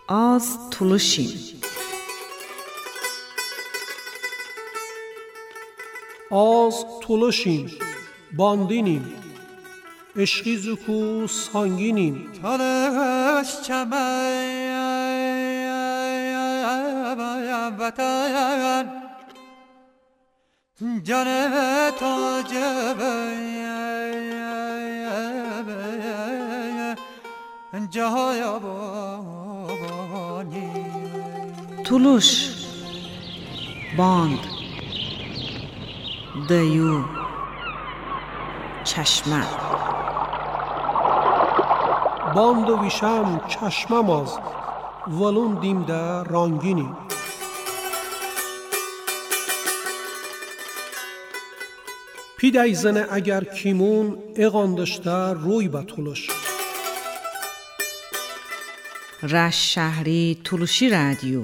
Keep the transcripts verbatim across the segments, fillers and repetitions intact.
Az tuluşim. Az tuluşim, bandinیم، عشقی زکو سانگینیم. تلش چمن وطن جان تاج جهانی. Tuluş, band, dayı, çeşme. باند و ویشم چشمم از، ولون دیمده رانگینیم. پیدای زنه اگر کیمون اغاندشته روی به تولش. رش شهری تولوشی رادیو.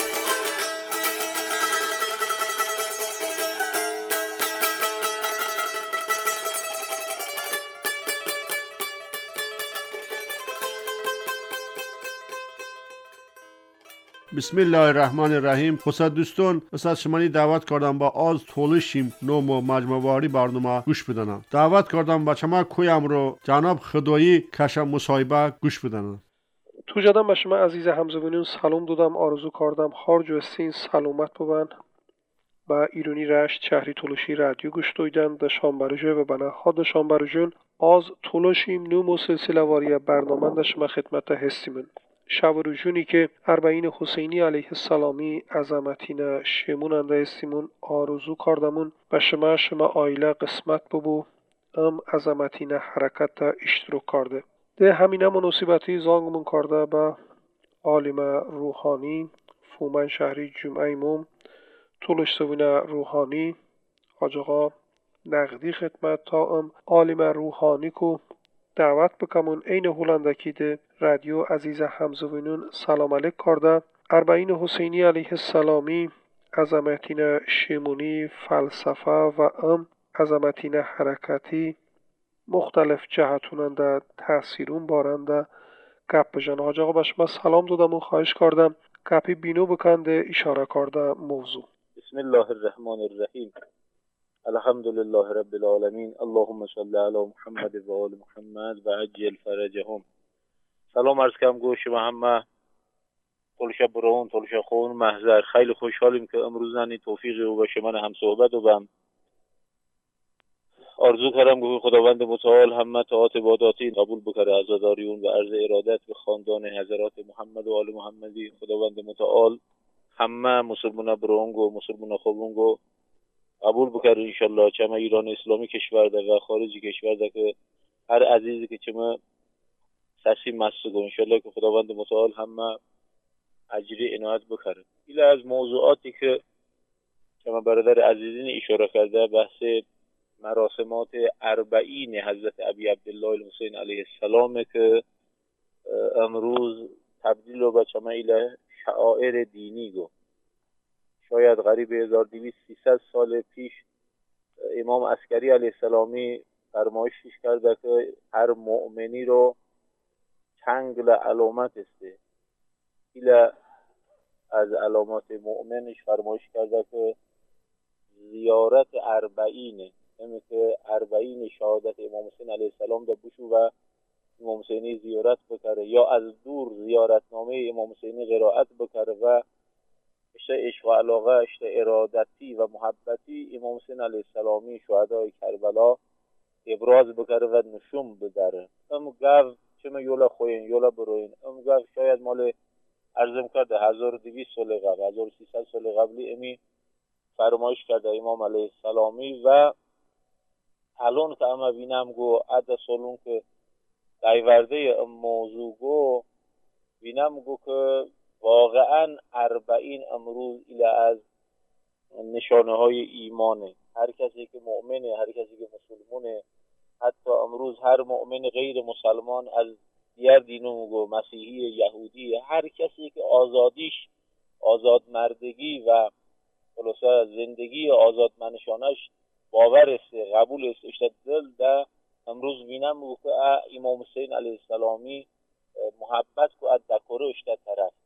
بسم الله الرحمن الرحیم. حسد دوستان، حسد شمانی دعوت کردم با آز تولشیم نوم و مجموعاری برنامه گوش بدنم. دعوت کردم با شما کویم رو جناب خدایی کشم مصاحبه گوش بدنم. تو جدم به شما عزیز همزبانیون سلام دادم، آرزو کردم هر جو استین سلامت ببن. با ایرانی رشت شهری تولوشی رادیو گوش دویدن ده شانبرجه و بنا خود شانبرجون آز تولشیم نوم و سلسله واری برنامه ده شما خدمت هستیمون. شب و روزونی که اربعین حسینی علیه السلامی عظمتینه شموننده استیمون آرزو کردمون به شما شما آیله قسمت ببو ام عظمتینه حرکت اشتراک کرده. ده همینه مناسبتی زانگمون کرده به عالم روحانی فومن شهری جمعه ایموم طولش سوینه روحانی حاج آقا نقدی خدمت تا ام عالم روحانی کو دعوت بکمون این هولندکی ده رادیو عزیز همزوینون سلام علیک کرده. اربعین حسینی علیه السلامی عظمتین شیمونی فلسفه و ام عظمتین حرکتی مختلف جهتوننده تأثیرون بارنده گپ بجن. حاج آقا باش من سلام دادم و خواهش کردم گپی بینو بکنده اشاره کرده موضوع. بسم الله الرحمن الرحیم. الحمد لله رب العالمین. اللهم صل علی محمد و آل محمد و عجل فرجهم. سلام عرض کنم گوش و همه طولش برون طولش خون محضر. خیلی خوشحالیم که امروز ننی توفیقی و باشه من هم صحبت و بم آرزو کردم که خداوند متعال همه طاعات عباداتی قبول بکره عزاداریون و عرض ارادت به خاندان حضرات محمد و آل محمدی. خداوند متعال همه مسلمان برونگ و مسلمان خوبونگ و قبول بکره انشالله. چمه ایران اسلامی کشور ده و خارجی کشور ده که هر عزیزی که چمه سسی مستگو انشالله که خداوند متعال همه اجری عنایت بکره. ایله از موضوعاتی که چمه برادر عزیزین اشاره کرده بحث مراسمات اربعین حضرت ابی عبدالله الحسین علیه السلام که امروز تبدیل و به چمه ایله شعائر دینی گو. شاید قریب هزار و دویست سیصد سال پیش امام عسکری علیه السلامی فرمایشش کرده که هر مؤمنی رو چنگل علامت استه. ایله از علامات مؤمنش فرمایش کرده که زیارت اربعینه، همه که اربعین شهادت امام حسین علیه السلام ده بشو و امام حسینی زیارت بکره یا از دور زیارتنامه امام حسینی قرائت بکره و اشته عشق و علاقه اشته ارادتی و محبتی امام حسین علیه السلامی شهدای کربلا ابراز بکره و نشون بدره. ام گاو چمه یولا خوین یولا بروین ام گاو شاید مال ارزم کرده هزار و دویست سال قبل هزار و سیصد سال قبلی امی فرمایش کرده امام علیه السلامی و الان که اما بینم گو عده سالون که دایورده موضوع گو بینم گو که واقعا اربعین امروز ایله از نشانه های ایمانه. هر کسی که مؤمنه، هر کسی که مسلمانه، حتی امروز هر مؤمن غیر مسلمان از دیگر دینو گو مسیحی یهودی هر کسی که آزادیش آزاد مردگی و خلاصه زندگی آزاد منشانش باور است قبول است اشتد دل ده امروز بینم گو که امام حسین علیه السلامی محبت کو از دکره اشتد طرف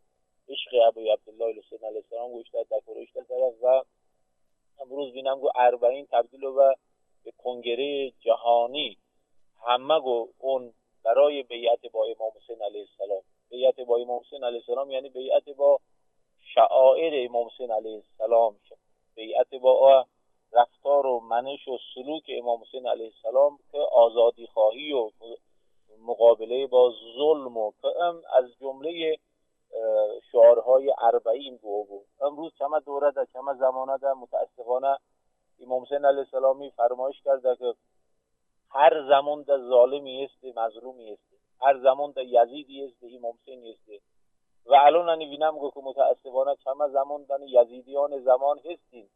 عشق ابوی عبدالله الحسین علیه السلام گوشتر دکورشتر طرف و امروز بینم گو اربعین تبدیل و به کنگره جهانی همه گو اون برای بیعت با امام حسین علیه السلام. بیعت با امام حسین علیه السلام یعنی بیعت با شعائر امام حسین علیه السلام، بیعت با رفتار و منش و سلوک امام حسین علیه السلام که آزادی خواهی و مقابله با ظلم و که از جمله شعارهای اربعین گو بود. امروز چمه دوره ده چمه زمانه ده متاسفانه امام حسین علیه السلامی فرمایش کرده که هر زمان ده ظالمی است مظلومی است، هر زمان ده یزیدی است امام حسین است. و الان انی بینم که متاسفانه چمه زمان ده یزیدیان زمان هستیم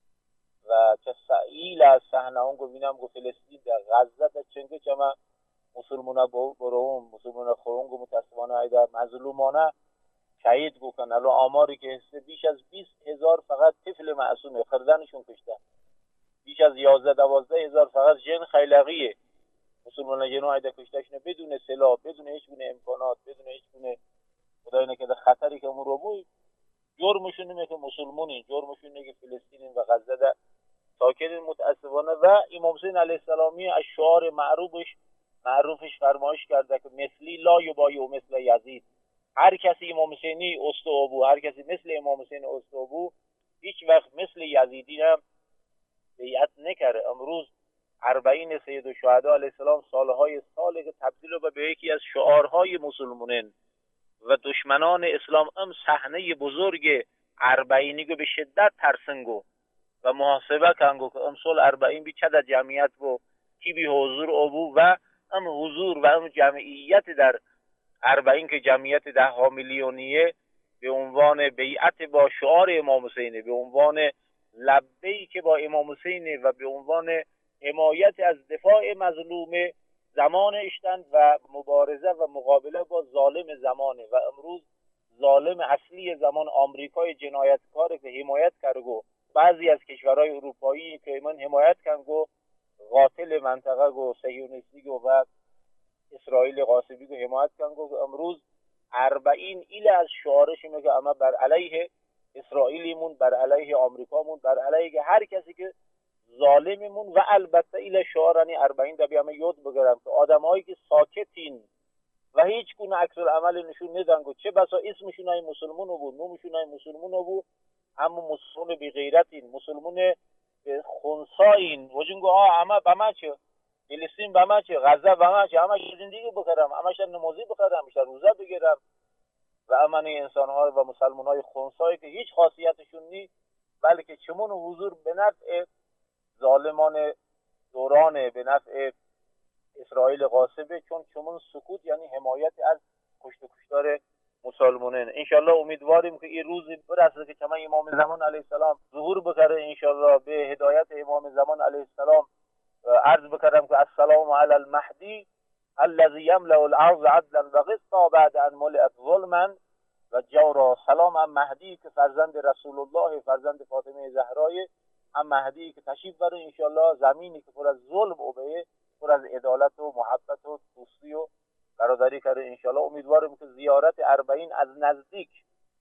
و چه سعیل از صحنه اون گو بینم که فلسطین ده غزه ده چنگه چمه مسلمانه برون مسلمانه خورون گو متاسفانه ایده مظلومانه شهید بکن. الان آماری که هسته بیش از بیست هزار فقط طفل معصومه خردنشون کشتن، بیش از یازده دوازده هزار فقط جن خیلقیه مسلمان جنو ایده کشتشونه بدون سلاح، بدون هیچ گونه امکانات، بدون هیچ گونه خدای نکرده خطری که اون رو بود. جرمشون نمیه که مسلمونین، جرمشون نمیه که فلسطینین و غزه ده ساکنین متاسفانه. و امام حسین علیه السلامی از شعار معروفش معروفش فرمایش کرده که مثلی لا یبایع مثل یزید. هر کسی امام حسینی استوابو، هر کسی مثل امام حسین استوابو هیچ وقت مثل یزیدی هم بیعت نکره. امروز اربعین سید الشهدا علیه السلام سالهای ساله که تبدیل به یکی از شعارهای مسلمانین و دشمنان اسلام ام صحنه بزرگ اربعینی که به شدت ترسنگو و محاسبه کنگو که امسال اربعین بی چه در جمعیت بو کی بی حضور ابو و ام حضور و ام جمعیت در اربعین که جمعیت ده ها میلیونیه به عنوان بیعت با شعار امام حسینه، به عنوان لبه‌ای که با امام حسینه و به عنوان حمایت از دفاع مظلوم زمان اشتند و مبارزه و مقابله با ظالم زمانه. و امروز ظالم اصلی زمان آمریکای جنایتکاره که حمایت کرگو بعضی از کشورهای اروپایی که من حمایت کنگو قاتل منطقه گو صهیونیستی گو و اسرائیل غاصبی گو حمایت کنگو. امروز اربعین ایل از شعارش میگه اما بر علیه اسرائیلیمون، بر علیه آمریکامون، بر علیه هر کسی که ظالممون. و البته ایل شعارانی اربعین دا بیامه یاد بگرم که آدم هایی که ساکتین و هیچ گونه عکس العمل نشون ندن چه بسا اسمشون های مسلمون بود، نومشون های مسلمون بود، اما مسلمون بی غیرتین، مسلمون خونسایین وجنگو ها اما بما چه فلسطین بما چه غزه بما چه همش زندگی بکرم، همش نمازی بکرم، همش روزه بگیرم و امنی انسان ها و مسلمان های خونسایی که هیچ خاصیتشون نیست بلکه چمون حضور به نفع ظالمان دوران، به نفع اسرائیل غاصبه، چون چمون سکوت یعنی حمایت از کشت و کشتار مسلمانین. انشالله امیدواریم که این روزی برسه که چما امام زمان علیه السلام ظهور بکره انشالله به هدایت امام زمان علیه السلام. عرض بکردم که السلام علی المهدی الذي یملأ الارض عدلا و قسطا بعد ان ملئت ظلما و جورا. سلام هم مهدی که فرزند رسول الله، فرزند فاطمه زهرای، هم مهدی که تشریف بره انشالله زمینی که پر از ظلم و به پر از عدالت و محبت و دوستی و برادری کرده انشالله. امیدوارم که زیارت اربعین از نزدیک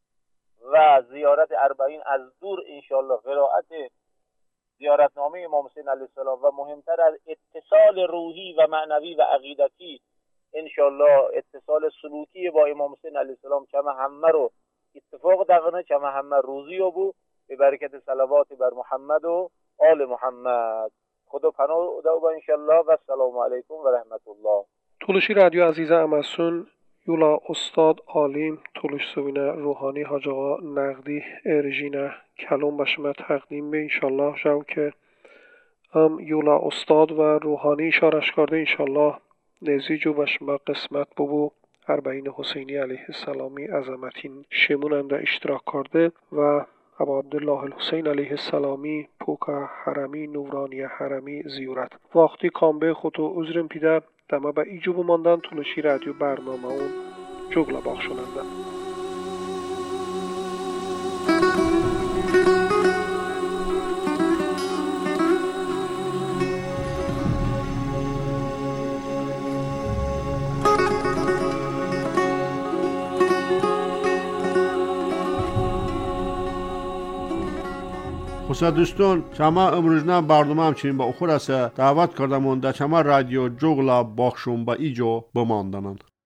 و زیارت اربعین از دور انشالله قرائت زیارتنامه امام حسین علیه السلام و مهمتر از اتصال روحی و معنوی و عقیدتی انشالله اتصال سلوکی با امام حسین علیه السلام چما همه رو اتفاق دقنه، چما همه روزی و بو به برکت صلوات بر محمد و آل محمد. خدا پناه دو با انشالله و السلام علیکم و رحمت الله. تولشی رادیو عزیزه امسون یولا استاد عالم تولش سوینه روحانی حاج آقا نقدی ارژینه کلام به شما تقدیم به انشالله جو که هم یولا استاد و روحانی اشارش کرده انشالله نزیجو به شما قسمت ببو اربعین حسینی علیه السلامی عظمتین شموننده اشتراک کرده و ابا عبدالله الحسین علیه السلامی پوکا حرمی نورانی حرمی زیارت وقتی کامبه خودو عذرم پیده دما به ایجو بماندن تولشی رادیو برنامه اون جگلا باخشوننده. خصوصا دوستان شما امروزنا برنامه همچنین با اخور است دعوت کردم در شما رادیو جغلا باخشون با ایجو بماندنن.